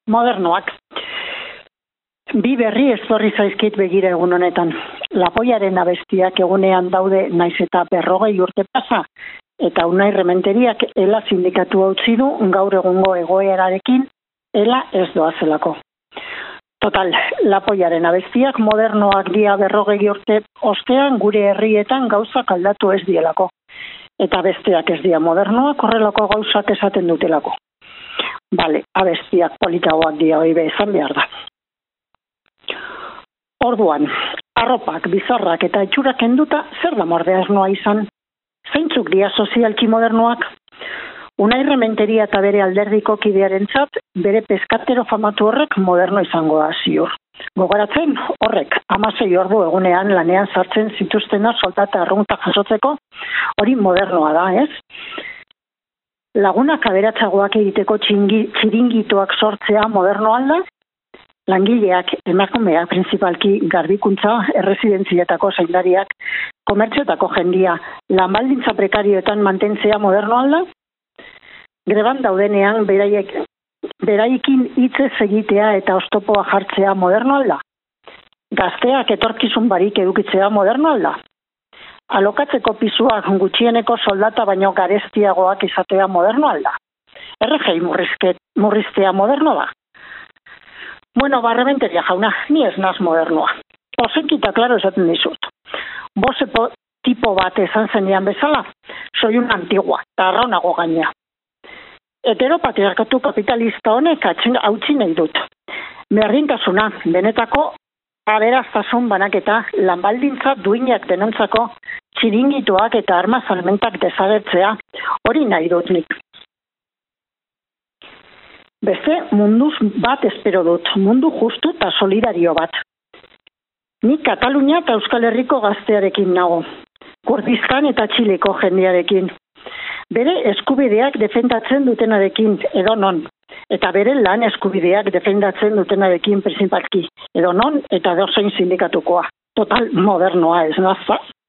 Modernoak. Bi berri ezorri zaizkit begira egun honetan. Lapoiaren abestiak egunean daude naiz eta 40 urte pasa, eta Unai Rementeriak ELA sindikatu utzi du gaur egungo egoerarekin ELA ez doazelako. Total, Lapoiaren abestiak modernoak dia 40 urte ostean gure herrietan gauzak aldatu ez dielako. Eta besteak ez dia modernoak horrelako gauzak esaten dutelako. Bale, abestiak politagoak dia hoibe esan behar da. Orduan, arropak, bizarrak eta itxurak kenduta zer da modernoa izan? Zeintzuk dia sozialki modernoak? Unai Rementeria eta bere alderdiko kidearentzat bere peskatero famatu horrek moderno izango da ziur. Gogoratzen horrek 16 ordu egunean lanean sartzen zituztena soldata arrunta jasotzeko, hori modernoa da, ez? Lagunak aberatsagoak egiteko txiringitoak sortzea moderno alda? Langileak, emakumeak, principalki garbikuntza, erresidentzietako zaindariak, komertziotako jendia, lanbaldintza prekarioetan mantentzea moderno alda? Greban daudenean beraikin hitzez egitea eta oztopoa jartzea moderno alda? Gazteak etorkizun barik edukitzea moderno alda? Alokatzeko pisuak gutxieneko soldata baino garestiagoak izatea moderno alda? RGI murriztea moderno da? Bueno, Rementeria jauna, ni ez naz modernoa. Osenkita klaro esaten dizut. Bose tipo bat esan zenean bezala, soy una antigua, eta arraunago gaina. Heteropatriarkatu kapitalista honek hautsi nahi dut. Berdintasuna, benetako aberaztasun banaketa, lanbaldintza duinak denontzako, txiringituak eta arma salmentak desagertzea, hori nahi dut nik. Beste munduz bat espero dut, mundu justu eta solidario bat. Nik Katalunia eta Euskal Herriko gaztearekin nago, Kurdistan eta Txileko jendearekin. Bere eskubideak defendatzen dutenarekin edo non, eta bere lan eskubideak defendatzen dutenarekin principalki, edo non eta edozein sindikatukoa. Total modernoa ez nazta.